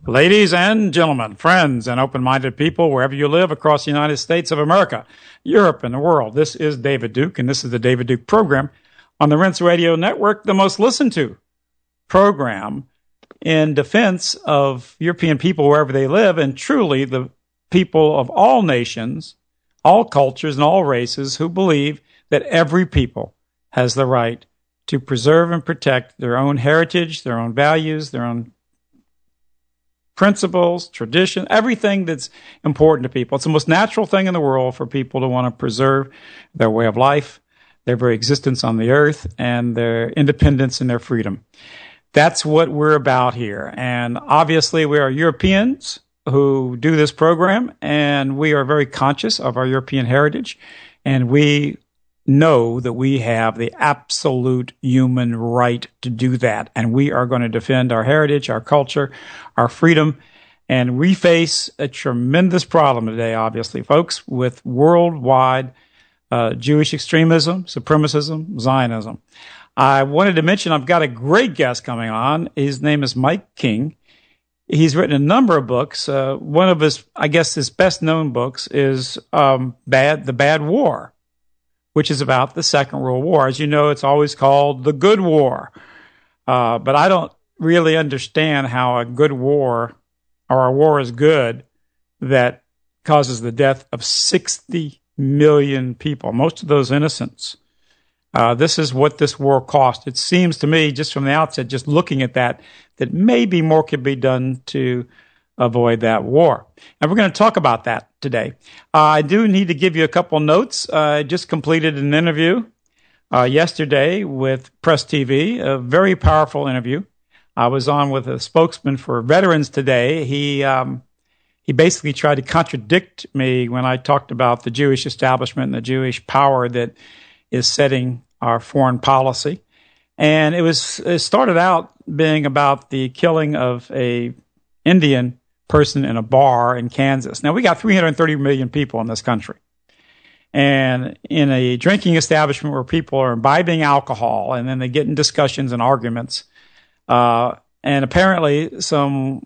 Ladies and gentlemen, friends and open-minded people, wherever you live across the United States of America, Europe, and the world, this is David Duke, and this is the David Duke Program on the Rinse Radio Network, the most listened to program in defense of European people wherever they live, and truly the people of all nations, all cultures, and all races who believe that every people has the right to preserve and protect their own heritage, their own values, their own principles, tradition, everything that's important to people. It's the most natural thing in the world for people to want to preserve their way of life, their very existence on the earth, and their independence and their freedom. That's what we're about here. And obviously, we are Europeans who do this program, and we are very conscious of our European heritage, and we know that we have the absolute human right to do that. And we are going to defend our heritage, our culture, our freedom. And we face a tremendous problem today, obviously, folks, with worldwide Jewish extremism, supremacism, Zionism. I wanted to mention I've got a great guest coming on. His name is Mike King. He's written a number of books. One of his, I guess, his best-known books is The Bad War, which is about the Second World War. As you know, it's always called the Good War. But I don't really understand how a good war, or a war is good, that causes the death of 60 million people, most of those innocents. This is what this war cost. It seems to me, just from the outset, just looking at that maybe more could be done to avoid that war. And we're going to talk about that today. I do need to give you a couple notes. I just completed an interview yesterday with Press TV, a very powerful interview. I was on with a spokesman for veterans today. He basically tried to contradict me when I talked about the Jewish establishment and the Jewish power that is setting our foreign policy. And it started out being about the killing of a Indian person in a bar in Kansas. Now, we got 330 million people in this country. And in a drinking establishment where people are imbibing alcohol, and then they get in discussions and arguments. And apparently some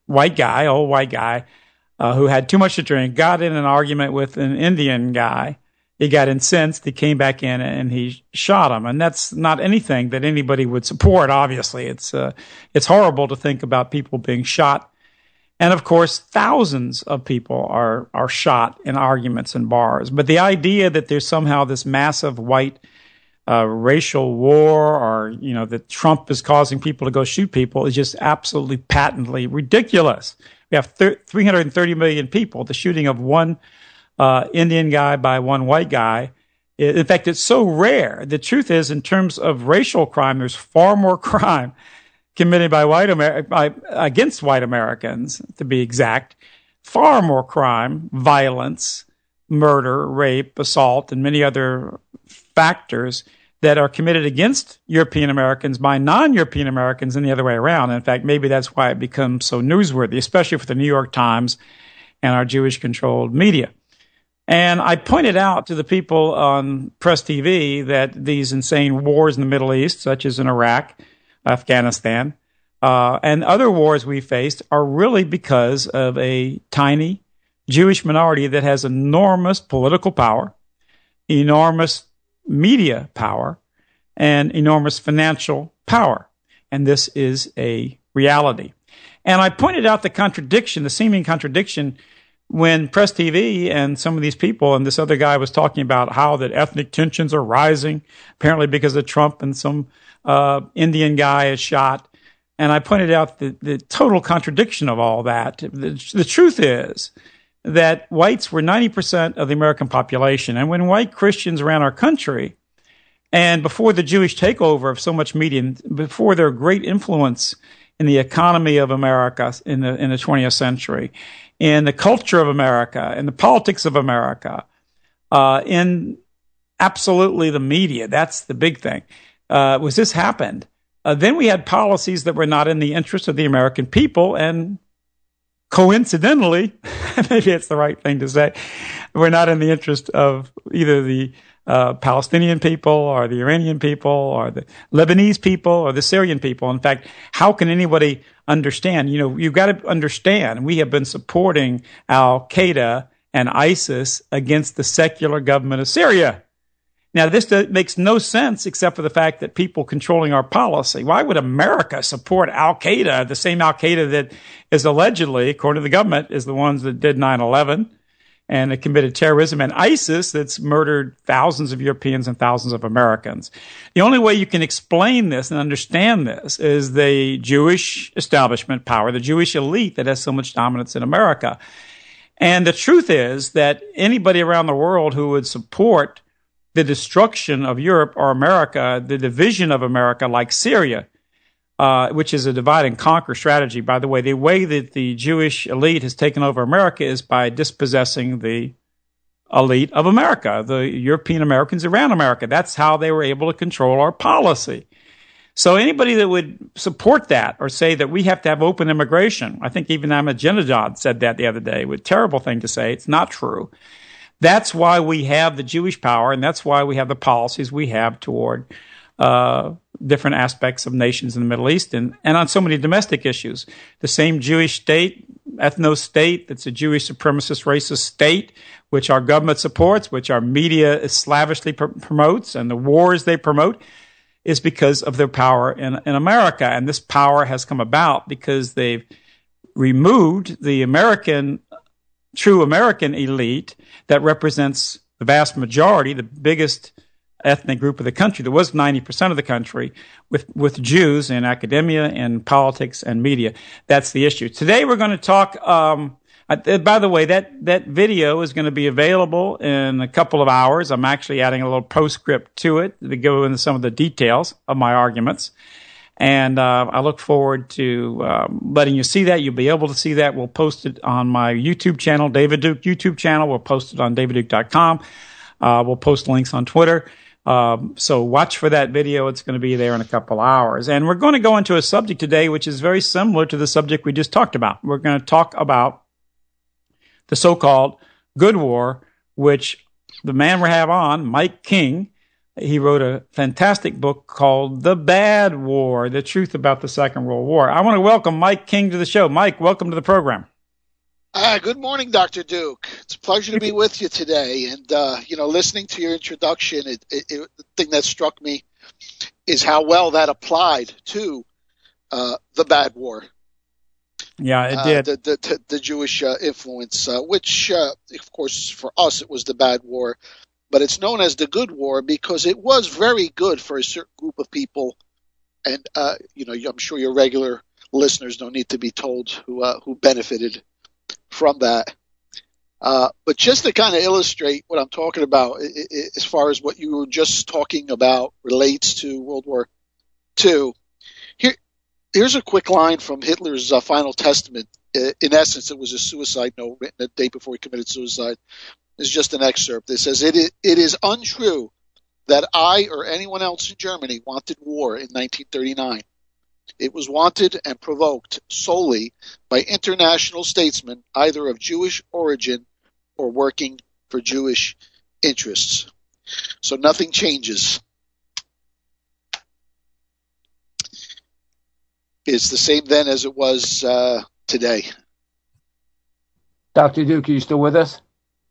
old white guy, who had too much to drink, got in an argument with an Indian guy. He got incensed. He came back in and he shot him. And that's not anything that anybody would support, obviously. It's horrible to think about people being shot. And, of course, thousands of people are shot in arguments in bars. But the idea that there's somehow this massive white racial war, or, that Trump is causing people to go shoot people, is just absolutely patently ridiculous. We have 330 million people. The shooting of one Indian guy by one white guy, in fact, it's so rare. The truth is, in terms of racial crime, there's far more crime committed by against white Americans, to be exact. Far more crime, violence, murder, rape, assault, and many other factors that are committed against European Americans by non-European Americans and the other way around. In fact, maybe that's why it becomes so newsworthy, especially for the New York Times and our Jewish-controlled media. And I pointed out to the people on Press TV that these insane wars in the Middle East, such as in Iraq, Afghanistan, and other wars we faced, are really because of a tiny Jewish minority that has enormous political power, enormous media power, and enormous financial power. And this is a reality. And I pointed out the seeming contradiction, when Press TV and some of these people and this other guy was talking about how that ethnic tensions are rising, apparently because of Trump, and some Indian guy is shot. And I pointed out the total contradiction of all that. The truth is that whites were 90% of the American population. And when white Christians ran our country, and before the Jewish takeover of so much media, before their great influence in the economy of America in the 20th century, in the culture of America, in the politics of America, in absolutely the media, that's the big thing, was this happened. Then we had policies that were not in the interest of the American people, and coincidentally, maybe it's the right thing to say, were not in the interest of either the Palestinian people or the Iranian people or the Lebanese people or the Syrian people. In fact, how can anybody understand? You've got to understand we have been supporting Al-Qaeda and ISIS against the secular government of Syria. Now, this makes no sense except for the fact that people controlling our policy. Why would America support Al-Qaeda, the same Al-Qaeda that is allegedly, according to the government, is the ones that did 9/11 and committed terrorism, and ISIS that's murdered thousands of Europeans and thousands of Americans? The only way you can explain this and understand this is the Jewish establishment power, the Jewish elite that has so much dominance in America. And the truth is that anybody around the world who would support the destruction of Europe or America, the division of America, like Syria, which is a divide and conquer strategy. By the way that the Jewish elite has taken over America is by dispossessing the elite of America, the European Americans around America. That's how they were able to control our policy. So anybody that would support that or say that we have to have open immigration, I think even Ahmadinejad said that the other day, with a terrible thing to say. It's not true. That's why we have the Jewish power, and that's why we have the policies we have toward different aspects of nations in the Middle East and on so many domestic issues. The same Jewish state, ethno-state, that's a Jewish supremacist racist state, which our government supports, which our media slavishly promotes, and the wars they promote, is because of their power in America. And this power has come about because they've removed the true American elite that represents the vast majority, the biggest ethnic group of the country. There was 90% of the country with Jews in academia and politics and media. That's the issue. Today we're going to talk, by the way, that video is going to be available in a couple of hours. I'm actually adding a little postscript to it to go into some of the details of my arguments. And I look forward to letting you see that. You'll be able to see that. We'll post it on my YouTube channel, David Duke YouTube channel. We'll post it on davidduke.com. We'll post links on Twitter. So watch for that video. It's going to be there in a couple hours. And we're going to go into a subject today which is very similar to the subject we just talked about. We're going to talk about the so-called good war, which the man we have on, Mike King, he wrote a fantastic book called The Bad War, The Truth About the Second World War. I want to welcome Mike King to the show. Mike, welcome to the program. Good morning, Dr. Duke. It's a pleasure to be with you today. And, listening to your introduction, the thing that struck me is how well that applied to the bad war. Yeah, it did. The Jewish influence, which, of course, for us, it was the bad war. But it's known as the good war because it was very good for a certain group of people. And, I'm sure your regular listeners don't need to be told who benefited from that. But just to kind of illustrate what I'm talking about, as far as what you were just talking about relates to World War II, here's a quick line from Hitler's Final Testament. In essence, it was a suicide note written the day before he committed suicide. It's just an excerpt. It says, it is untrue that I or anyone else in Germany wanted war in 1939. It was wanted and provoked solely by international statesmen, either of Jewish origin or working for Jewish interests. So nothing changes. It's the same then as it was today. Dr. Duke, are you still with us?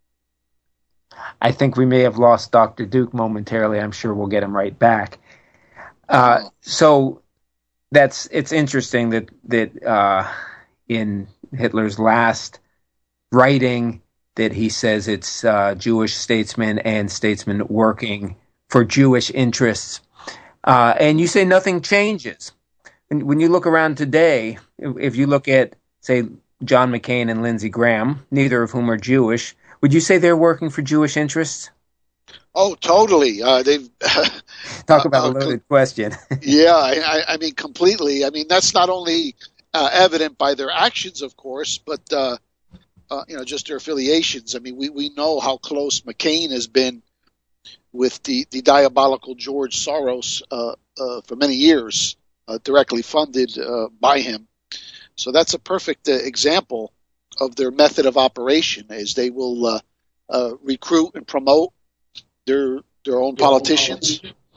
I think we may have lost Dr. Duke momentarily. I'm sure we'll get him right back. So it's interesting that in Hitler's last writing that he says it's Jewish statesmen and statesmen working for Jewish interests. And you say nothing changes. When you look around today, if you look at, say, John McCain and Lindsey Graham, neither of whom are Jewish, would you say they're working for Jewish interests? Oh, totally. They've talk about a loaded question. Yeah, I mean, completely. I mean, that's not only evident by their actions, of course, but just their affiliations. I mean, we know how close McCain has been with the diabolical George Soros for many years, directly funded by him. So that's a perfect example of their method of operation, is they will recruit and promote their their own politicians,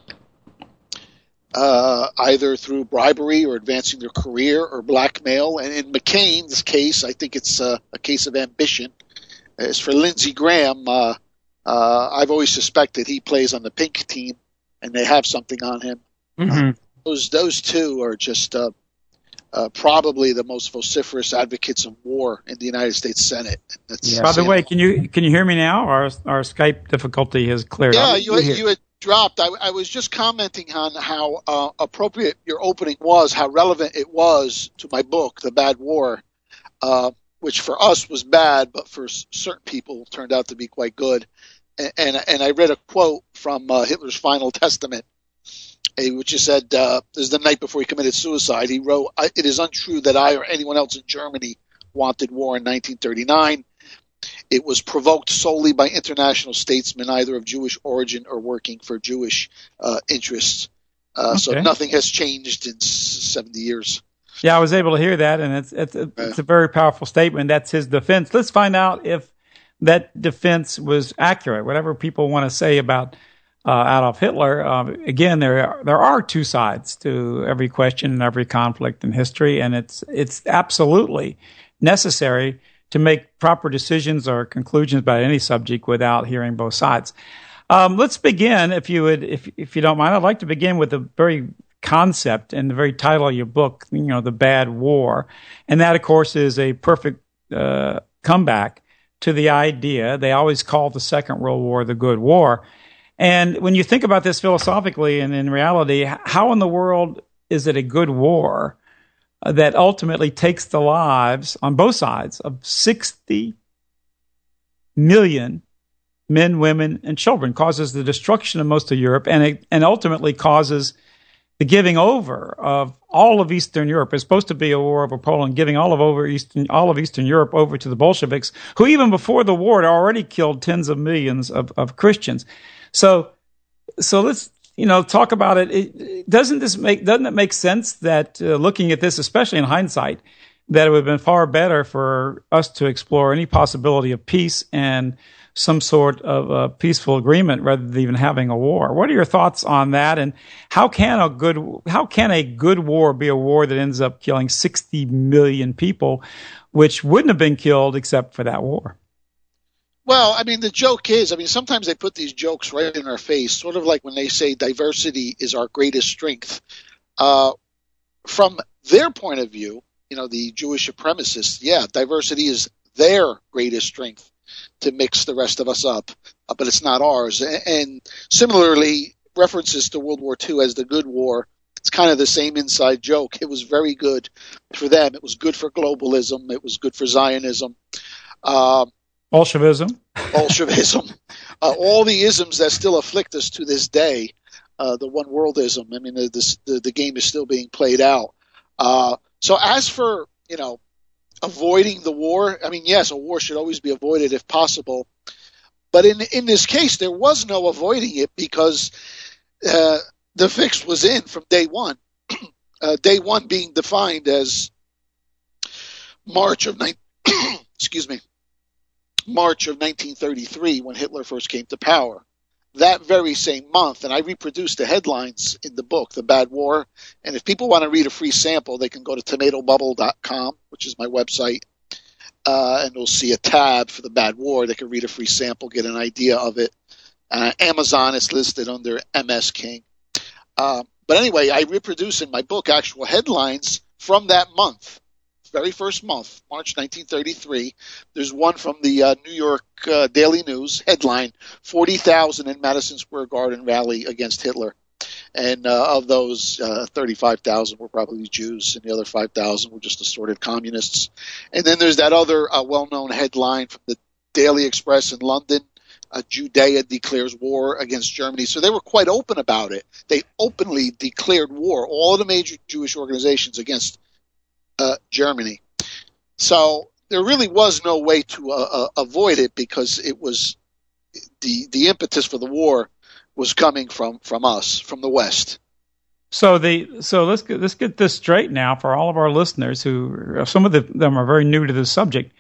either through bribery or advancing their career or blackmail. And in McCain's case, I think it's a case of ambition. As for Lindsey Graham, I've always suspected he plays on the pink team, and they have something on him. Mm-hmm. Those two are just probably the most vociferous advocates of war in the United States Senate. By the way, can you hear me now? Our Skype difficulty has cleared up. Yeah, you had dropped. I was just commenting on how appropriate your opening was, how relevant it was to my book, The Bad War, which for us was bad, but for certain people turned out to be quite good. And I read a quote from Hitler's Final Testament, which he said, this is the night before he committed suicide. He wrote, "It is untrue that I or anyone else in Germany wanted war in 1939. It was provoked solely by international statesmen, either of Jewish origin or working for Jewish interests." So nothing has changed in 70 years. Yeah, I was able to hear that, and it's a very powerful statement. That's his defense. Let's find out if that defense was accurate. Whatever people want to say about Adolf Hitler, again, there are two sides to every question and every conflict in history, and it's absolutely necessary to make proper decisions or conclusions about any subject without hearing both sides. Let's begin, if you don't mind. I'd like to begin with the very concept and the very title of your book, The Bad War, and that, of course, is a perfect comeback to the idea. They always call the Second World War the Good War. And when you think about this philosophically and in reality, how in the world is it a good war that ultimately takes the lives on both sides of 60 million men, women, and children, causes the destruction of most of Europe, and ultimately causes the giving over of all of Eastern Europe? It's supposed to be a war over Poland, giving all of Eastern Europe over to the Bolsheviks, who even before the war had already killed tens of millions of Christians. So let's talk about it. Doesn't it make sense that looking at this, especially in hindsight, that it would have been far better for us to explore any possibility of peace and some sort of peaceful agreement rather than even having a war? What are your thoughts on that? And how can a good war be a war that ends up killing 60 million people, which wouldn't have been killed except for that war? Well, the joke is, sometimes they put these jokes right in our face, sort of like when they say diversity is our greatest strength. From their point of view, the Jewish supremacists, diversity is their greatest strength to mix the rest of us up, but it's not ours. And similarly, references to World War II as the good war, it's kind of the same inside joke. It was very good for them. It was good for globalism. It was good for Zionism. Bolshevism. All the isms that still afflict us to this day, the one worldism. The game is still being played out. So as for, avoiding the war, yes, a war should always be avoided if possible. But in this case, there was no avoiding it because the fix was in from day one. Day one being defined as March of 1933, when Hitler first came to power. That very same month, and I reproduced the headlines in the book, The Bad War, and if people want to read a free sample, they can go to tomatobubble.com, which is my website, and they'll see a tab for The Bad War. They can read a free sample, get an idea of it. Amazon is listed under MS King. But anyway, I reproduce in my book actual headlines from that month. Very first month, March 1933. There's one from the New York Daily News, headline, 40,000 in Madison Square Garden rally against Hitler. And of those, 35,000 were probably Jews, and the other 5,000 were just assorted communists. And then there's that other well-known headline from the Daily Express in London, Judea declares war against Germany. So they were quite open about it. They openly declared war, all of the major Jewish organizations, against Germany. So there really was no way to avoid it because it was the impetus for the war was coming from us, from the West. So let's get this straight now for all of our listeners who some of them are very new to this subject.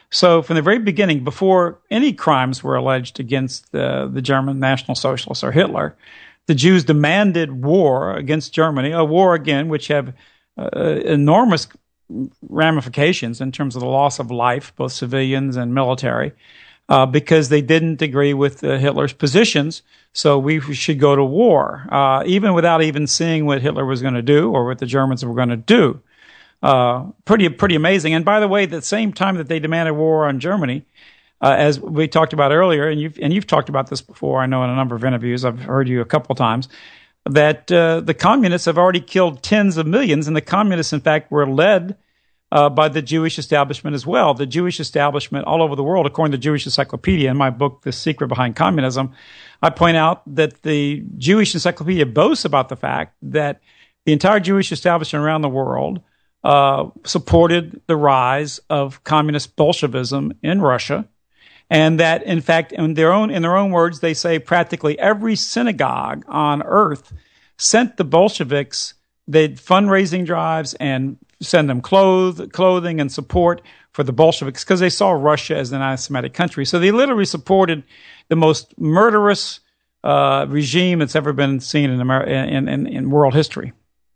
So from the very beginning, before any crimes were alleged against the German National Socialists or Hitler, the Jews demanded war against Germany, a war, again, which have enormous ramifications in terms of the loss of life, both civilians and military, because they didn't agree with Hitler's positions. So we should go to war, even without even seeing what Hitler was going to do or what the Germans were going to do. Pretty amazing. And by the way, at the same time that they demanded war on Germany, as we talked about earlier, and you've talked about this before, I know in a number of interviews, I've heard you a couple of times, that the communists have already killed tens of millions, and the communists, in fact, were led by the Jewish establishment as well. The Jewish establishment all over the world, according to the Jewish Encyclopedia, in my book, The Secret Behind Communism, I point out that the Jewish Encyclopedia boasts about the fact that the entire Jewish establishment around the world supported the rise of communist Bolshevism in Russia, and that, in fact, in their own words, they say practically every synagogue on earth sent the Bolsheviks the fundraising drives and send them clothing and support for the Bolsheviks because they saw Russia as an anti-Semitic country. So they literally supported the most murderous regime that's ever been seen in world history.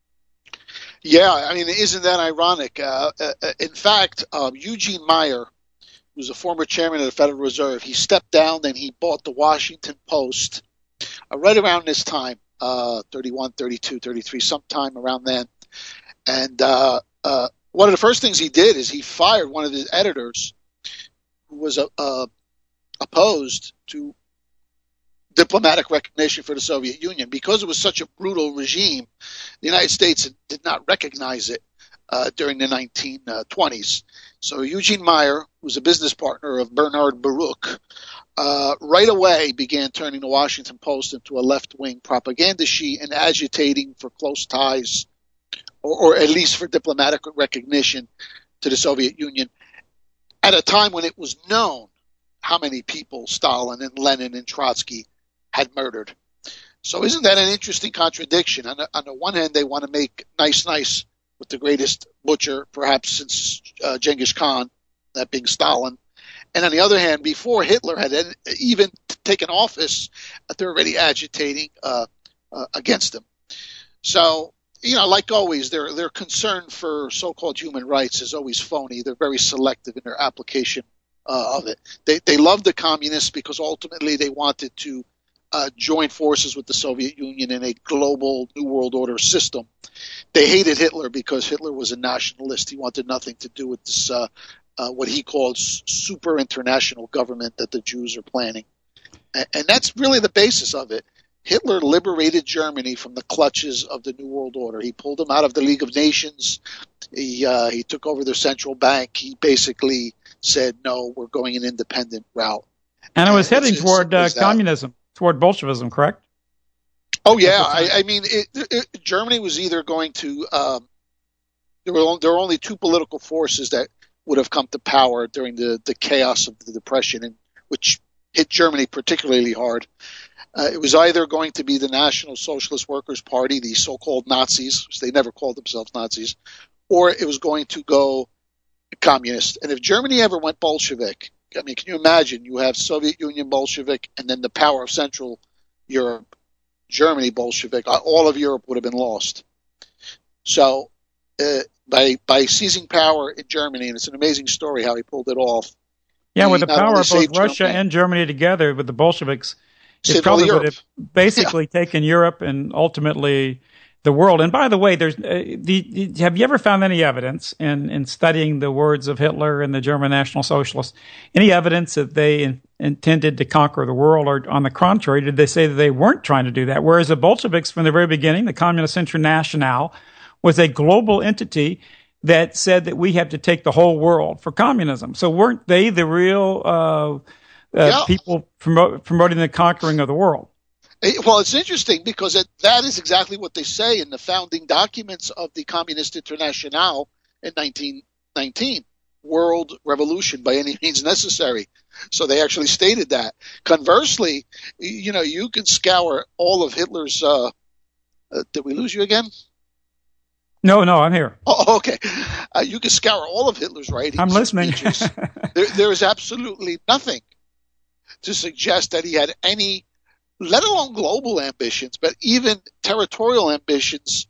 Yeah, I mean, isn't that ironic? In fact, Eugene Meyer, who's a former chairman of the Federal Reserve, he stepped down and he bought the Washington Post right around this time, 31, 32, 33, sometime around then. And one of the first things he did is he fired one of his editors who was opposed to diplomatic recognition for the Soviet Union. Because it was such a brutal regime, the United States did not recognize it during the 1920s. So Eugene Meyer, who was a business partner of Bernard Baruch, right away began turning the Washington Post into a left-wing propaganda sheet and agitating for close ties, or at least for diplomatic recognition to the Soviet Union, at a time when it was known how many people Stalin and Lenin and Trotsky had murdered. So isn't that an interesting contradiction? On the one hand, they want to make nice with the greatest butcher, perhaps since Genghis Khan, that being Stalin. And on the other hand, before Hitler had even taken office, they're already agitating against him. So, you know, like always, their concern for so-called human rights is always phony. They're very selective in their application of it. They love the communists because ultimately they wanted to join forces with the Soviet Union in a global New World Order system. They hated Hitler because Hitler was a nationalist. He wanted nothing to do with this, what he called super international government that the Jews are planning. And that's really the basis of it. Hitler liberated Germany from the clutches of the New World Order. He pulled them out of the League of Nations. He took over their central bank. He basically said, no, we're going an independent route. And it was heading toward communism, toward Bolshevism, correct? Oh, yeah. I mean, Germany was either going to there were only two political forces that would have come to power during the chaos of the Depression, and which hit Germany particularly hard. It was either going to be the National Socialist Workers' Party, the so-called Nazis, which they never called themselves Nazis, or it was going to go communist. And if Germany ever went Bolshevik, I mean, can you imagine? You have Soviet Union Bolshevik and then the power of Central Europe, Germany Bolshevik. All of Europe would have been lost. So by seizing power in Germany, and it's an amazing story how he pulled it off. Yeah, with the power of both Russia and Germany together with the Bolsheviks, it probably would have basically taken Europe and ultimately the world. And by the way, have you ever found any evidence in studying the words of Hitler and the German National Socialists, any evidence that they intended to conquer the world, or on the contrary, did they say that they weren't trying to do that? Whereas the Bolsheviks from the very beginning, the Communist International, was a global entity that said that we have to take the whole world for communism. So weren't they the real people promoting the conquering of the world? Well, it's interesting because that is exactly what they say in the founding documents of the Communist International in 1919, world revolution by any means necessary. So they actually stated that. Conversely, you know, you can scour all of Hitler's did we lose you again? No, I'm here. Oh, okay. You can scour all of Hitler's writings. I'm listening. There is absolutely nothing to suggest that he had any, let alone global ambitions, but even territorial ambitions.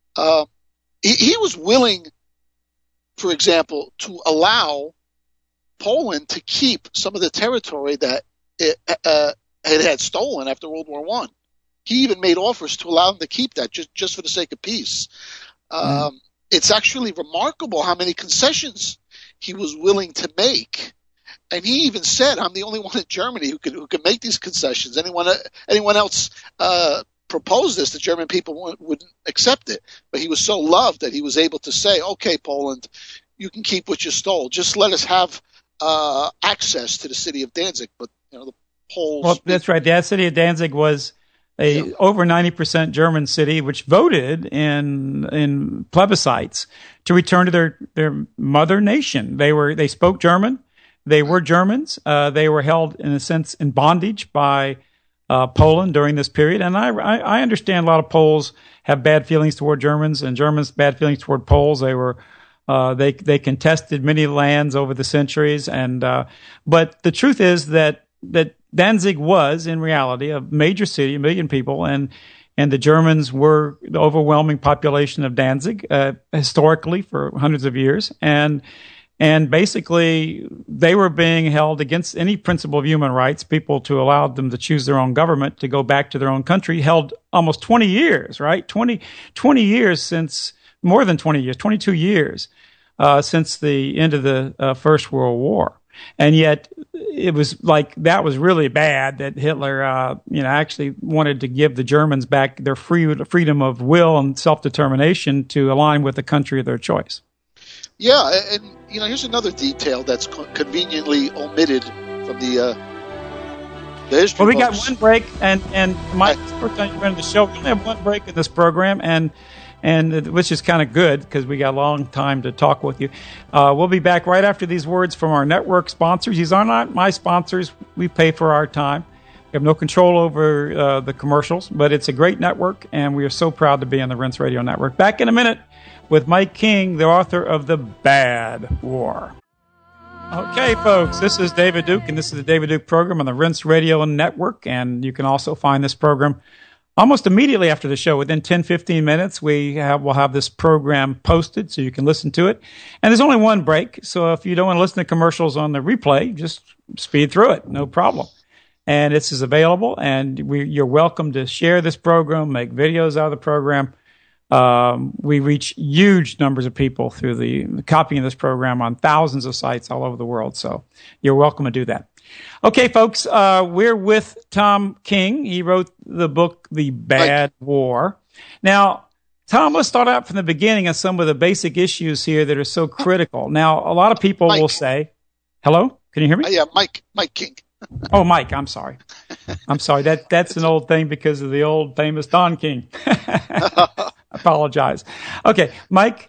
He was willing, for example, to allow Poland to keep some of the territory that it had stolen after World War I. He even made offers to allow them to keep that just for the sake of peace. It's actually remarkable how many concessions he was willing to make. And he even said, "I'm the only one in Germany who could make these concessions. Anyone else proposed this, the German people wouldn't accept it." But he was so loved that he was able to say, "Okay, Poland, you can keep what you stole. Just let us have access to the city of Danzig." But the Poles. Well, that's right. The city of Danzig was over 90% German city, which voted in plebiscites to return to their mother nation. They spoke German. They were Germans. They were held, in a sense, in bondage by Poland during this period. And I understand a lot of Poles have bad feelings toward Germans, and Germans bad feelings toward Poles. They contested many lands over the centuries, but the truth is that Danzig was, in reality, a major city, 1 million people, and the Germans were the overwhelming population of Danzig historically for hundreds of years, and basically they were being held against any principle of human rights. People to allow them to choose their own government, to go back to their own country, held almost 20 years, right? 20 years since, more than 20 years, 22 years since the end of the First World War. And yet it was like, that was really bad that Hitler, actually wanted to give the Germans back their freedom of will and self-determination to align with the country of their choice. Yeah, and here's another detail that's conveniently omitted from the history. Well, we got one break, and Mike, first time you've been on the show, we only have one break in this program, and which is kind of good because we got a long time to talk with you. We'll be back right after these words from our network sponsors. These are not my sponsors. We pay for our time. We have no control over the commercials, but it's a great network, and we are so proud to be on the Rense Radio Network. Back in a minute with Mike King, the author of The Bad War. Okay, folks, this is David Duke, and this is the David Duke program on the Rense Radio Network, and you can also find this program almost immediately after the show. Within 10-15 minutes, we'll have this program posted so you can listen to it. And there's only one break, so if you don't want to listen to commercials on the replay, just speed through it, no problem. And this is available, and you're welcome to share this program, make videos out of the program. We reach huge numbers of people through the copying of this program on thousands of sites all over the world, so you're welcome to do that. Okay, folks, we're with Tom King. He wrote the book, The Bad War. Now, Tom, let's start out from the beginning of some of the basic issues here that are so critical. Now, a lot of people will say, hello? Can you hear me? Yeah, Mike King. Oh, Mike, I'm sorry. That's an old thing because of the old famous Don King. I apologize. Okay, Mike,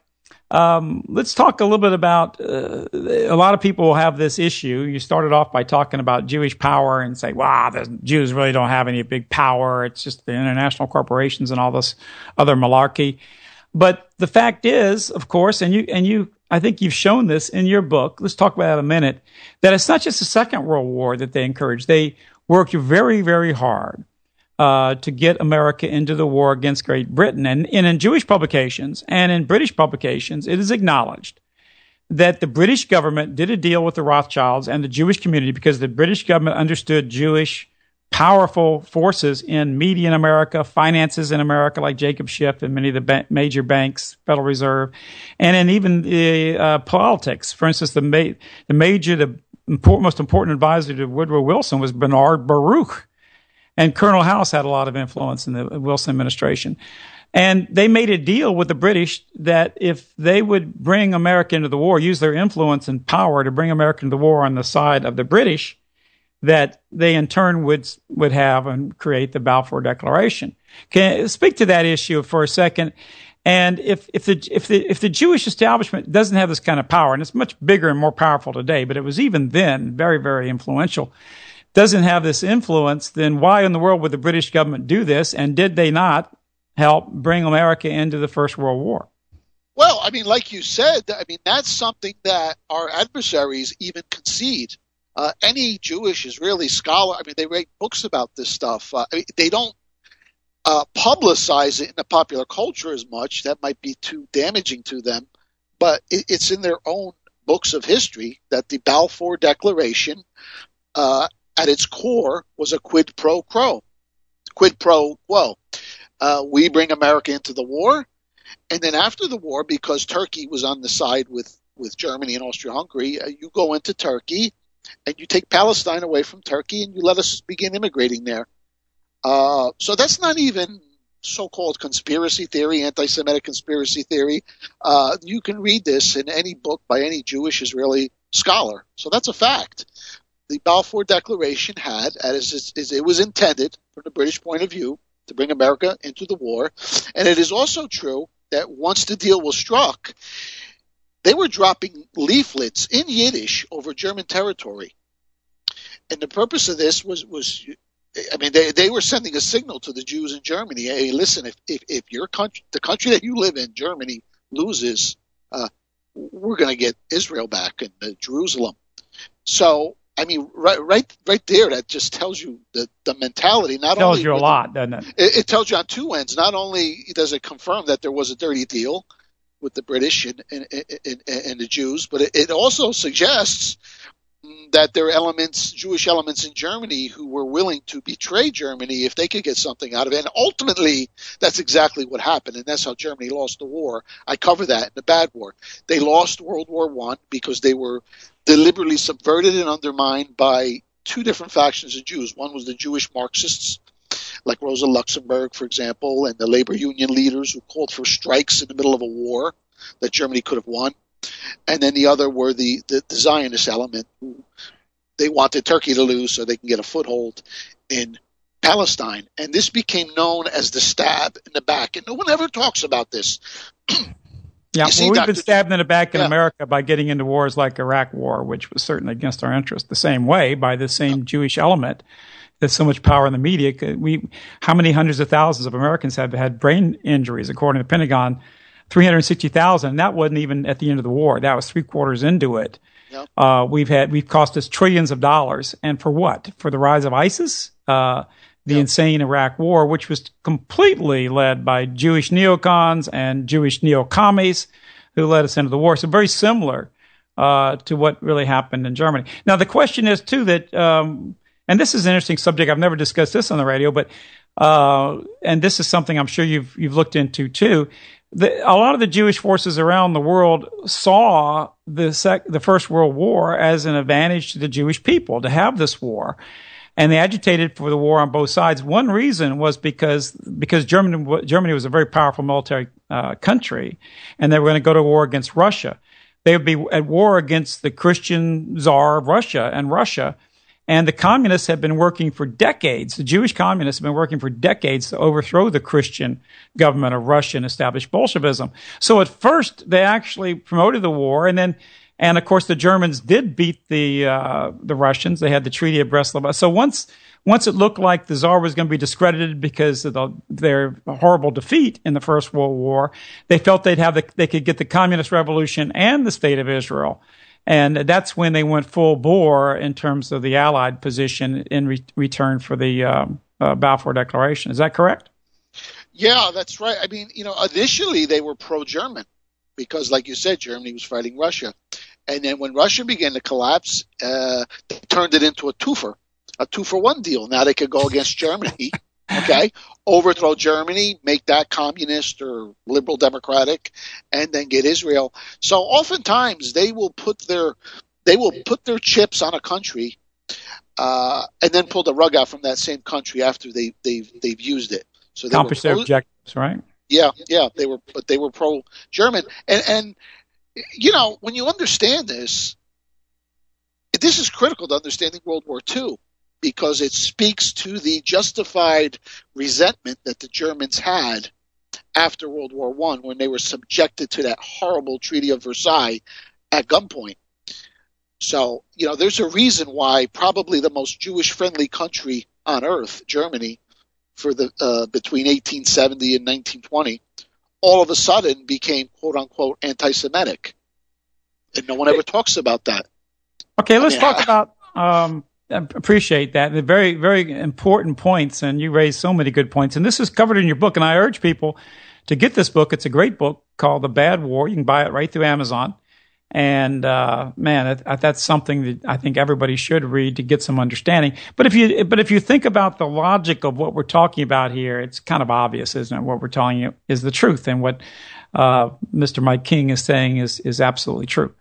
let's talk a little bit about, a lot of people will have this issue. You started off by talking about Jewish power and say, wow, the Jews really don't have any big power. It's just the international corporations and all this other malarkey. But the fact is, of course, and you, I think you've shown this in your book. Let's talk about that a minute, that it's not just the Second World War that they encouraged. They worked very, very hard to get America into the war against Great Britain. And in Jewish publications and in British publications, it is acknowledged that the British government did a deal with the Rothschilds and the Jewish community because the British government understood Jewish powerful forces in media in America, finances in America, like Jacob Schiff and many of the major banks, Federal Reserve, and in even the politics. For instance, the most important advisor to Woodrow Wilson was Bernard Baruch. And Colonel House had a lot of influence in the Wilson administration. And they made a deal with the British that if they would bring America into the war, use their influence and power to bring America into the war on the side of the British, that they in turn would have and create the Balfour Declaration. Can you speak to that issue for a second? And if the Jewish establishment doesn't have this kind of power, and it's much bigger and more powerful today, but it was even then very, very influential, doesn't have this influence, then why in the world would the British government do this? And did they not help bring America into the First World War? Well, I mean, like you said, I mean, that's something that our adversaries even concede. Any Jewish Israeli scholar, I mean, they write books about this stuff. I mean, they don't publicize it in the popular culture as much. That might be too damaging to them, but it's in their own books of history that the Balfour Declaration, at its core, was a quid pro quo. Quid pro quo. We bring America into the war, and then after the war, because Turkey was on the side with Germany and Austria-Hungary, you go into Turkey and you take Palestine away from Turkey and you let us begin immigrating there. So that's not even so-called conspiracy theory, anti-Semitic conspiracy theory. You can read this in any book by any Jewish Israeli scholar. So that's a fact. The Balfour Declaration had, as it was intended from the British point of view, to bring America into the war. And it is also true that once the deal was struck, they were dropping leaflets in Yiddish over German territory. And the purpose of this was I mean, they were sending a signal to the Jews in Germany. Hey, listen, if your country, the country that you live in, Germany, loses, we're going to get Israel back and Jerusalem. So, I mean, right there, that just tells you the mentality. Not tells only you a lot, doesn't it? It tells you on two ends. Not only does it confirm that there was a dirty deal with the British and the Jews, but it also suggests that there are Jewish elements in Germany who were willing to betray Germany if they could get something out of it. And ultimately, that's exactly what happened, and that's how Germany lost the war. I cover that in the Bad War. They lost World War I because they were deliberately subverted and undermined by two different factions of Jews. One was the Jewish Marxists, like Rosa Luxemburg, for example, and the labor union leaders who called for strikes in the middle of a war that Germany could have won. And then the other were the Zionist element, who they wanted Turkey to lose so they can get a foothold in Palestine. And this became known as the stab in the back. And no one ever talks about this. Yeah, well, we've been stabbed in the back in America by getting into wars like Iraq War, which was certainly against our interest, the same way by the same Jewish element. There's so much power in the media. How many hundreds of thousands of Americans have had brain injuries, according to the Pentagon? 360,000. That wasn't even at the end of the war. That was 3/4 into it. Yep. We've cost us trillions of dollars. And for what? For the rise of ISIS? The insane Iraq War, which was completely led by Jewish neocons and Jewish neocommies who led us into the war. So very similar to what really happened in Germany. Now, the question is, too, that, and this is an interesting subject. I've never discussed this on the radio, but and this is something I'm sure you've looked into, too. A lot of the Jewish forces around the world saw the First World War as an advantage to the Jewish people to have this war. And they agitated for the war on both sides. One reason was because Germany was a very powerful military country, and they were going to go to war against Russia. They would be at war against the Christian Tsar of Russia and Russia. And the communists have been working for decades. The Jewish communists have been working for decades to overthrow the Christian government of Russia and establish Bolshevism. So at first, they actually promoted the war, and of course, the Germans did beat the Russians. They had the Treaty of Brest-Litovsk. So once it looked like the Tsar was going to be discredited because of their horrible defeat in the First World War, they felt they could get the communist revolution and the state of Israel. And that's when they went full bore in terms of the Allied position in return for the Balfour Declaration. Is that correct? Yeah, that's right. I mean, initially they were pro-German because, like you said, Germany was fighting Russia. And then when Russia began to collapse, they turned it into a two-for-one deal. Now they could go against Germany, okay, overthrow Germany, make that communist or liberal democratic, and then get Israel. So oftentimes they will put their chips on a country and then pull the rug out from that same country after they've used it. So they accomplish their objectives, right? Yeah, they were pro-German, and when you understand this is critical to understanding World War II because it speaks to the justified resentment that the Germans had after World War I when they were subjected to that horrible Treaty of Versailles at gunpoint. So, there's a reason why probably the most Jewish-friendly country on earth, Germany, for the between 1870 and 1920, all of a sudden became quote unquote anti-Semitic, and no one ever talks about that. Okay, let's talk about. I appreciate that. They're very, very important points, and you raised so many good points. And this is covered in your book, and I urge people to get this book. It's a great book called The Bad War. You can buy it right through Amazon. And that's something that I think everybody should read to get some understanding. But if you think about the logic of what we're talking about here, it's kind of obvious, isn't it? What we're telling you is the truth, and what Mr. Mike King is saying is absolutely true.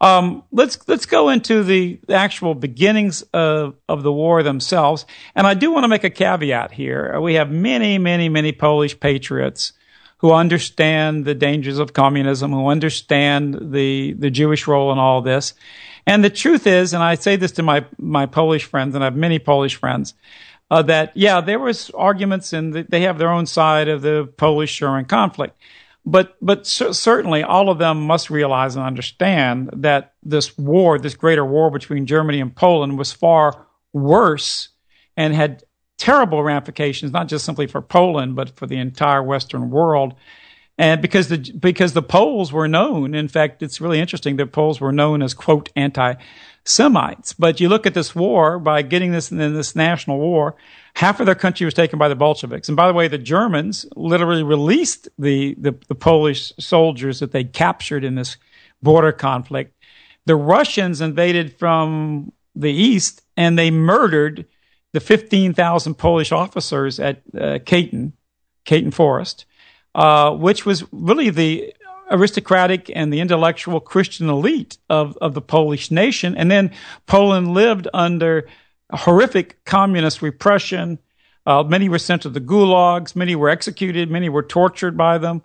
Let's go into the actual beginnings of the war themselves. And I do want to make a caveat here. We have many, many, many Polish patriots who understand the dangers of communism, who understand the Jewish role in all this. And the truth is, and I say this to my Polish friends, and I have many Polish friends, that, yeah, there was arguments, and they have their own side of the Polish-German conflict. But certainly all of them must realize and understand that this war, this greater war between Germany and Poland, was far worse and had terrible ramifications, not just simply for Poland, but for the entire Western world. And because the Poles were known, in fact, it's really interesting, the Poles were known as, quote, anti-Semites. But you look at this war, by getting this in this national war, half of their country was taken by the Bolsheviks. And by the way, the Germans literally released the Polish soldiers that they captured in this border conflict. The Russians invaded from the east, and they murdered the 15,000 Polish officers at Katyn Forest, which was really the aristocratic and the intellectual Christian elite of the Polish nation. And then Poland lived under horrific communist repression. Many were sent to the gulags. Many were executed. Many were tortured by them.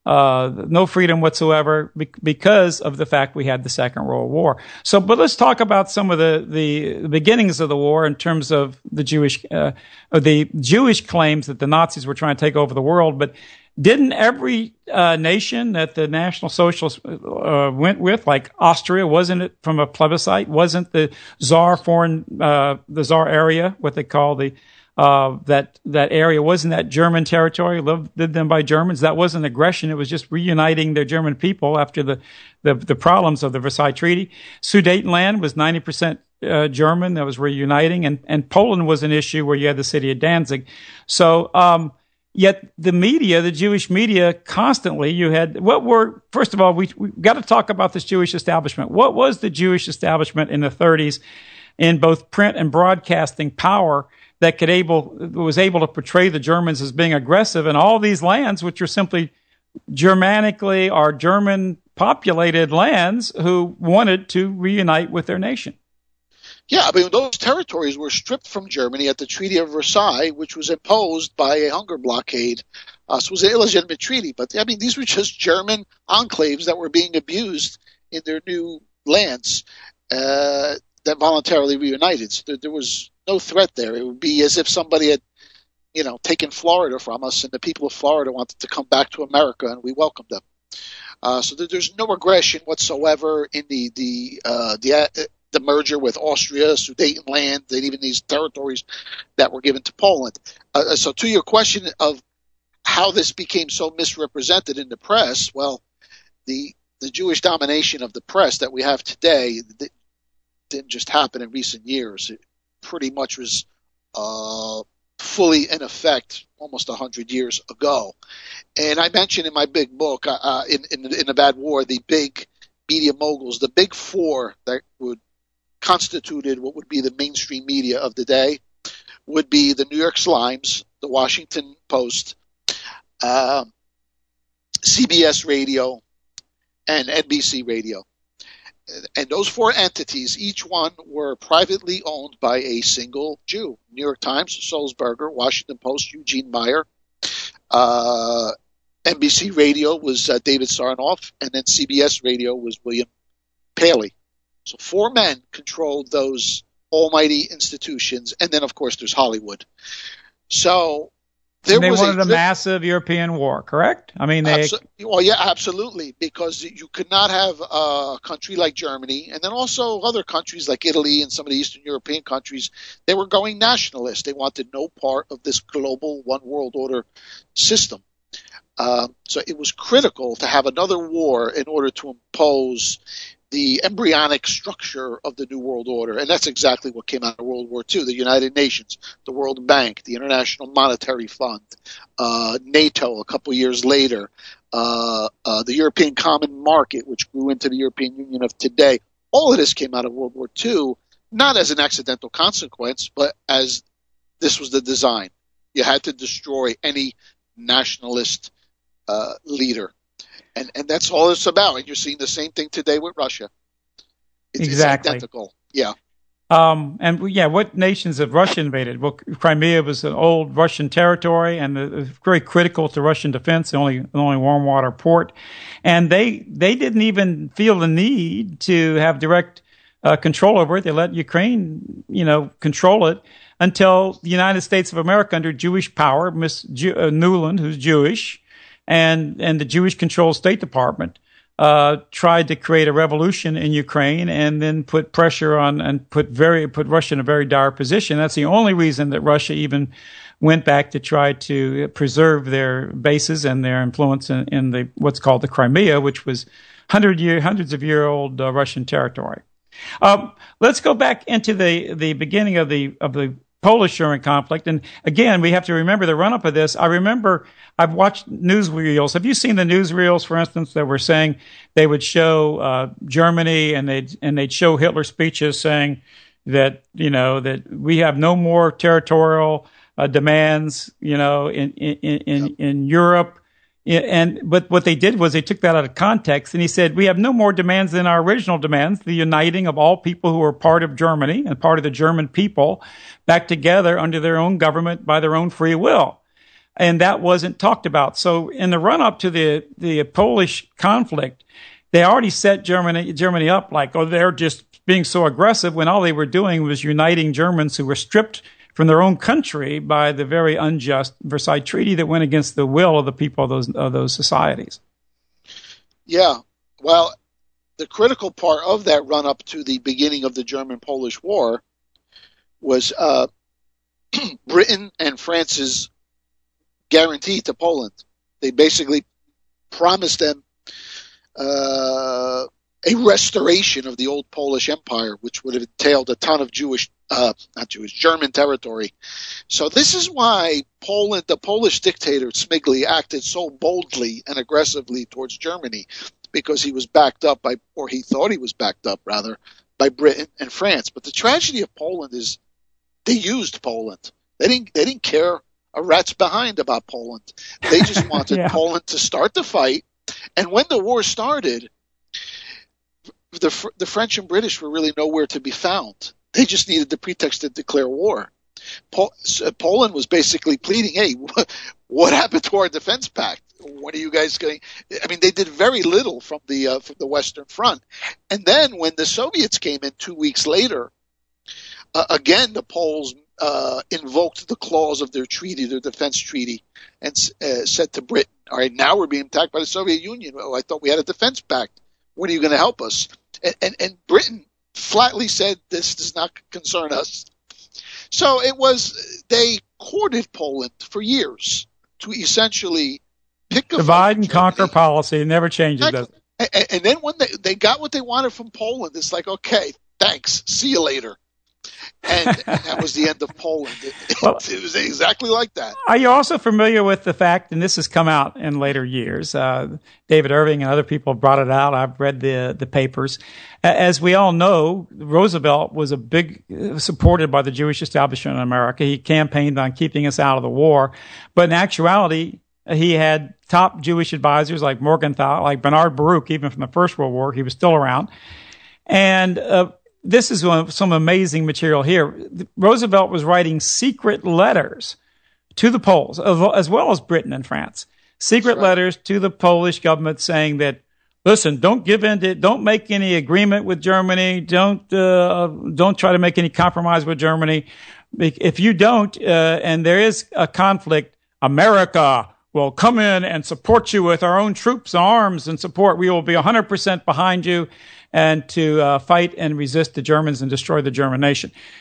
No freedom whatsoever because of the fact we had the Second World War. So, but let's talk about some of the beginnings of the war in terms of the Jewish claims that the Nazis were trying to take over the world. But didn't every nation that the National Socialists went with, like Austria, wasn't it from a plebiscite? Wasn't the Tsar area, what they call that area, wasn't that German territory, lived then by Germans? That wasn't aggression. It was just reuniting their German people after the problems of the Versailles Treaty. Sudetenland was 90% German. That was reuniting. And Poland was an issue where you had the city of Danzig. So, yet the media, the Jewish media, constantly, first of all, we got to talk about this Jewish establishment. What was the Jewish establishment in the 30s in both print and broadcasting power that was able to portray the Germans as being aggressive in all these lands, which are simply Germanically or German populated lands, who wanted to reunite with their nation? Yeah, I mean, those territories were stripped from Germany at the Treaty of Versailles, which was imposed by a hunger blockade. So it was an illegitimate treaty. But, I mean, these were just German enclaves that were being abused in their new lands that voluntarily reunited. So there was no threat there. It would be as if somebody had, taken Florida from us, and the people of Florida wanted to come back to America, and we welcomed them. So there's no aggression whatsoever in the merger with Austria, Sudetenland, and even these territories that were given to Poland. So to your question of how this became so misrepresented in the press, well, the Jewish domination of the press that we have today didn't just happen in recent years. It pretty much was fully in effect almost 100 years ago. And I mentioned in my big book, in The Bad War, the big media moguls, the big four that constituted what would be the mainstream media of the day, would be the New York Slimes, the Washington Post, CBS Radio, and NBC Radio. And those four entities, each one were privately owned by a single Jew. New York Times, Sulzberger; Washington Post, Eugene Meyer; NBC Radio was David Sarnoff; and then CBS Radio was William Paley. So four men controlled those almighty institutions. And then, of course, there's Hollywood. So they wanted a massive European war, correct? I mean, well, yeah, absolutely, because you could not have a country like Germany, and then also other countries like Italy and some of the Eastern European countries. They were going nationalist. They wanted no part of this global one world order system. So it was critical to have another war in order to impose the embryonic structure of the New World Order. And that's exactly what came out of World War II. The United Nations, the World Bank, the International Monetary Fund, NATO a couple years later, the European Common Market, which grew into the European Union of today. All of this came out of World War II, not as an accidental consequence, but as this was the design. You had to destroy any nationalist leader. And that's all it's about. And you're seeing the same thing today with Russia. It's identical. Yeah. What nations have Russia invaded? Well, Crimea was an old Russian territory, and it was very critical to Russian defense, the only warm water port. And they didn't even feel the need to have direct control over it. They let Ukraine, control it until the United States of America, under Jewish power, Miss Nuland, who's Jewish, and the Jewish-controlled State Department tried to create a revolution in Ukraine and then put pressure on and put Russia in a very dire position. That's the only reason that Russia even went back to try to preserve their bases and their influence in the what's called the Crimea, which was hundreds of year old Russian territory. Let's go back into the beginning of the Polish-German conflict. And again, we have to remember the run-up of this. I remember I've watched newsreels. Have you seen the newsreels, for instance, that were saying they would show Germany and they'd show Hitler speeches saying that, that we have no more territorial demands, in Europe. But what they did was they took that out of context, and he said, we have no more demands than our original demands, the uniting of all people who are part of Germany and part of the German people back together under their own government by their own free will. And that wasn't talked about. So in the run-up to the Polish conflict, they already set Germany up like, they're just being so aggressive, when all they were doing was uniting Germans who were stripped from their own country by the very unjust Versailles Treaty that went against the will of the people of those societies. Yeah. Well, the critical part of that run-up to the beginning of the German-Polish War was Britain and France's guarantee to Poland. They basically promised them a restoration of the old Polish Empire, which would have entailed a ton of German territory. So this is why the Polish dictator Smigly acted so boldly and aggressively towards Germany, because he was backed up he thought he was backed up rather, by Britain and France. But the tragedy of Poland is they used Poland. They didn't care a rat's behind about Poland. They just wanted Poland to start the fight. And when the war started, the French and British were really nowhere to be found. They just needed the pretext to declare war. Poland was basically pleading, hey, what happened to our defense pact? When are you guys going? I mean, they did very little from the Western Front. And then when the Soviets came in 2 weeks later, again, the Poles invoked the clause of their treaty, their defense treaty, and said to Britain, all right, now we're being attacked by the Soviet Union. Oh, I thought we had a defense pact. When are you going to help us? And Britain flatly said, this does not concern us. So they courted Poland for years to essentially pick a divide and conquer policy. It never changes, does it? And then when they got what they wanted from Poland, it's like, okay, thanks, see you later. And that was the end of Poland. It was exactly like that. Are you also familiar with the fact, and this has come out in later years, David Irving and other people brought it out, I've read the papers. As we all know, Roosevelt was supported by the Jewish establishment in America. He campaigned on keeping us out of the war. But in actuality, he had top Jewish advisors like Morgenthau, like Bernard Baruch, even from the First World War. He was still around. And this is some amazing material here. Roosevelt was writing secret letters to the Poles, as well as Britain and France. Secret letters to the Polish government saying that, listen, don't give in to, don't make any agreement with Germany. Don't try to make any compromise with Germany. If you don't, and there is a conflict, America will come in and support you with our own troops, arms, and support. We will be 100% behind you and to fight and resist the Germans and destroy the German nation.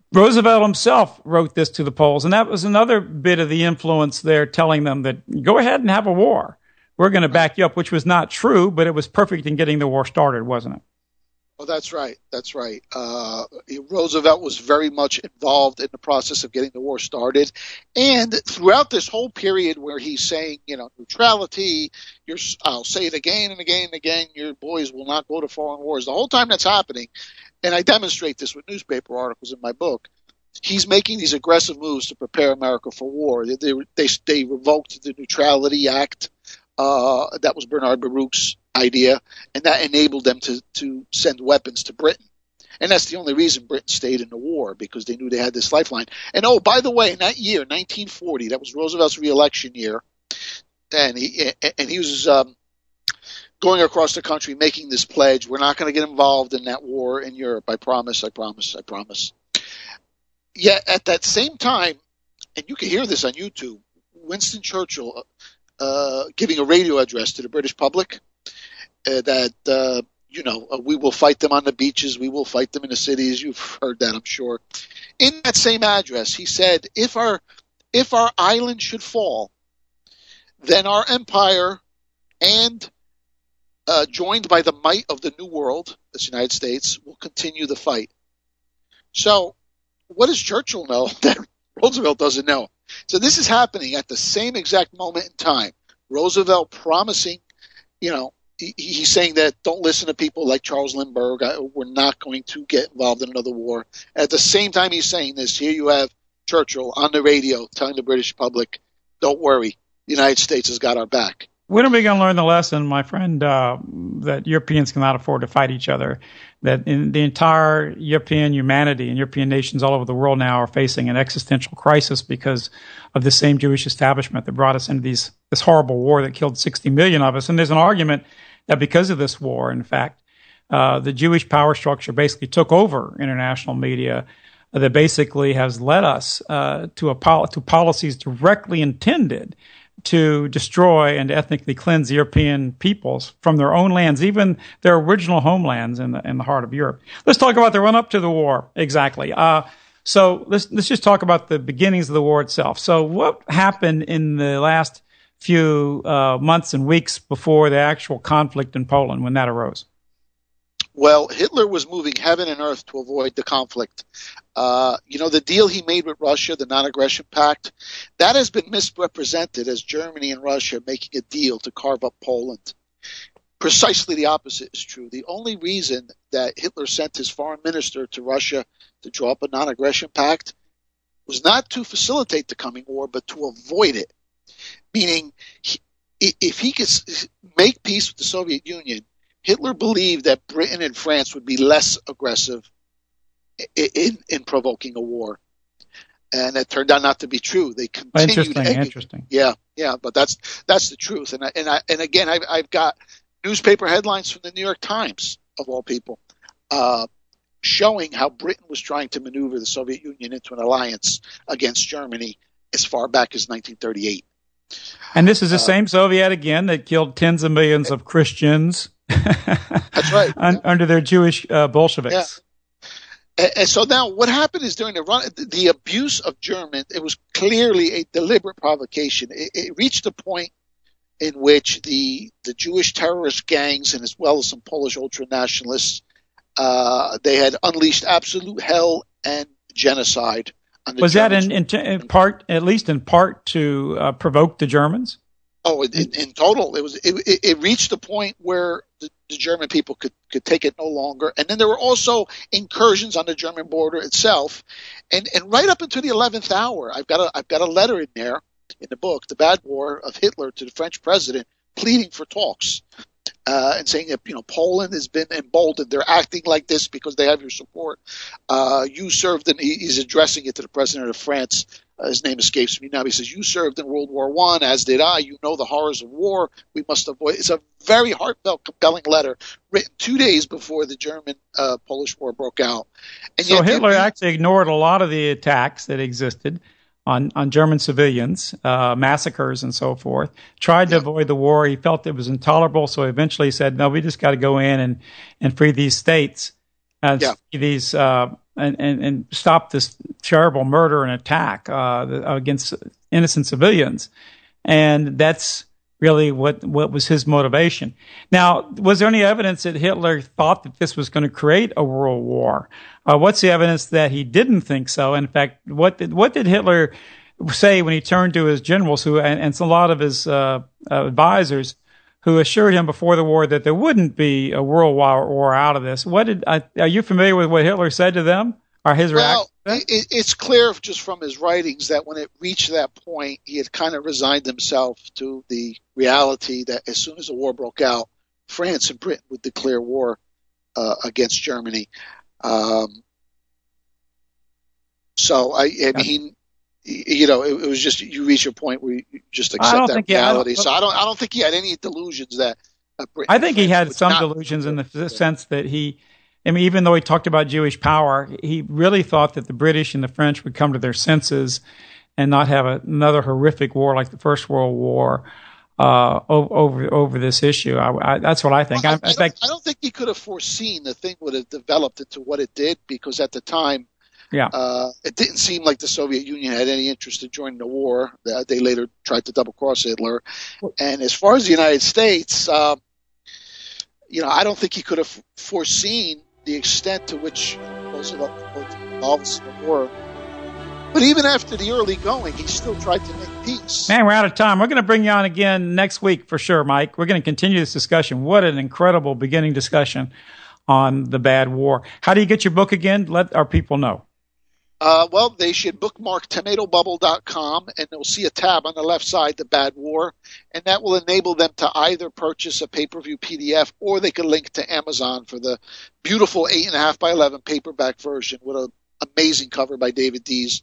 Roosevelt himself wrote this to the Poles, and that was another bit of the influence there, telling them that go ahead and have a war. We're going to back you up, which was not true, but it was perfect in getting the war started, wasn't it? Oh, that's right. That's right. Roosevelt was very much involved in the process of getting the war started. And throughout this whole period where he's saying, neutrality, I'll say it again and again and again, your boys will not go to foreign wars. The whole time that's happening, and I demonstrate this with newspaper articles in my book, he's making these aggressive moves to prepare America for war. They revoked the Neutrality Act. That was Bernard Baruch's idea, and that enabled them to send weapons to Britain. And that's the only reason Britain stayed in the war, because they knew they had this lifeline. And by the way, in that year, 1940, that was Roosevelt's re-election year, and he was going across the country making this pledge: we're not going to get involved in that war in Europe. I promise, I promise, I promise. Yet at that same time, and you can hear this on YouTube, Winston Churchill giving a radio address to the British public, that we will fight them on the beaches, we will fight them in the cities. You've heard that, I'm sure. In that same address, he said, if our island should fall, then our empire, and joined by the might of the New World, the United States, will continue the fight. So what does Churchill know that Roosevelt doesn't know? So this is happening at the same exact moment in time. Roosevelt promising, he's saying that don't listen to people like Charles Lindbergh. We're not going to get involved in another war. At the same time he's saying this, here you have Churchill on the radio telling the British public, don't worry, the United States has got our back. When are we going to learn the lesson, my friend, that Europeans cannot afford to fight each other? That in the entire European humanity and European nations all over the world now are facing an existential crisis because of the same Jewish establishment that brought us into this horrible war that killed 60 million of us. And there's an argument that because of this war, in fact, the Jewish power structure basically took over international media that basically has led us to policies directly intended to destroy and ethnically cleanse European peoples from their own lands, even their original homelands in the heart of Europe. Let's talk about the run-up to the war, exactly. So let's just talk about the beginnings of the war itself. So what happened in the last few months and weeks before the actual conflict in Poland when that arose? Well, Hitler was moving heaven and earth to avoid the conflict. The deal he made with Russia, the non-aggression pact, that has been misrepresented as Germany and Russia making a deal to carve up Poland. Precisely the opposite is true. The only reason that Hitler sent his foreign minister to Russia to draw up a non-aggression pact was not to facilitate the coming war, but to avoid it. Meaning, if he could make peace with the Soviet Union, Hitler believed that Britain and France would be less aggressive in provoking a war, and it turned out not to be true. They continued. Interesting. Yeah, but that's the truth. And again, I've got newspaper headlines from the New York Times, of all people, showing how Britain was trying to maneuver the Soviet Union into an alliance against Germany as far back as 1938. And this is the same Soviet again that killed tens of millions of Christians. That's right. Under their Jewish Bolsheviks. Yeah. And so now what happened is during the abuse of German, it was clearly a deliberate provocation. It reached a point in which the Jewish terrorist gangs, and as well as some Polish ultranationalists, they had unleashed absolute hell and genocide. Was that in part, at least in part, to provoke the Germans? Oh, in total, it reached a point where the German people could take it no longer, and then there were also incursions on the German border itself, and right up until the 11th hour, I've got a letter in there in the book, The Bad War, of Hitler to the French president, pleading for talks. And saying that Poland has been emboldened. They're acting like this because they have your support. You served in. He's addressing it to the president of France. His name escapes me now. He says, "You served in World War I, as did I. You know the horrors of war. We must avoid." It's a very heartfelt, compelling letter written 2 days before the German-Polish War broke out. And so Hitler actually ignored a lot of the attacks that existed on German civilians, massacres and so forth, tried to avoid the war. He felt it was intolerable, so eventually he said, no, we just got to go in and free these states, and these and stop this terrible murder and attack against innocent civilians. And that's really what was his motivation. Now, was there any evidence that Hitler thought that this was going to create a world war? What's the evidence that he didn't think so? In fact, what did Hitler say when he turned to his generals and a lot of his advisors who assured him before the war that there wouldn't be a world war out of this? Are you familiar with what Hitler said to them or his reaction? Well, it's clear just from his writings that when it reached that point, he had kind of resigned himself to the reality that as soon as the war broke out, France and Britain would declare war against Germany. So I mean, it was just you reach a point where you just accept that reality. So I don't think he had any delusions that. I think he had some delusions in the sense that even though he talked about Jewish power, he really thought that the British and the French would come to their senses and not have another horrific war like the First World War over this issue. That's what I think. I don't think he could have foreseen the thing would have developed into what it did, because at the time, it didn't seem like the Soviet Union had any interest in joining the war. They later tried to double-cross Hitler. And as far as the United States, I don't think he could have foreseen the extent to which Roosevelt involved in the war. But even after the early going, he still tried to make peace. Man, we're out of time. We're going to bring you on again next week for sure, Mike. We're going to continue this discussion. What an incredible beginning discussion on the bad war. How do you get your book again? Let our people know. Well, they should bookmark tomatobubble.com, and they'll see a tab on the left side, The Bad War, and that will enable them to either purchase a pay-per-view PDF, or they can link to Amazon for the beautiful 8.5 by 11 paperback version with an amazing cover by David Dees.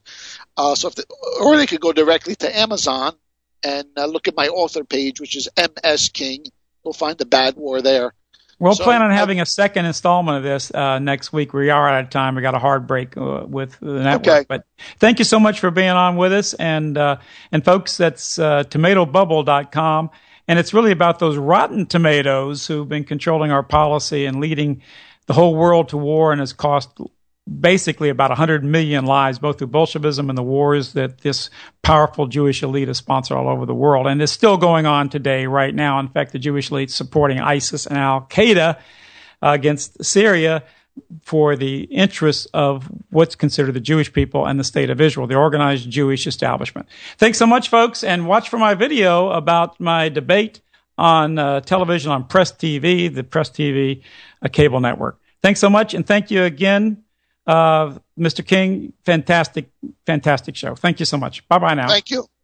Or they could go directly to Amazon and look at my author page, which is MS King. You'll find The Bad War there. We'll plan on having a second installment of this next week. We are out of time. We got a hard break with the network. Okay. But thank you so much for being on with us. And folks, that's tomatobubble.com. And it's really about those rotten tomatoes who've been controlling our policy and leading the whole world to war, and has cost basically about 100 million lives, both through Bolshevism and the wars that this powerful Jewish elite has sponsored all over the world. And it's still going on today, right now. In fact, the Jewish elite supporting ISIS and Al-Qaeda against Syria for the interests of what's considered the Jewish people and the state of Israel, the organized Jewish establishment. Thanks so much, folks, and watch for my video about my debate on television on Press TV, the Press TV cable network. Thanks so much, and thank you again, Mr. King. Fantastic show. Thank you so much. Bye-bye now. Thank you.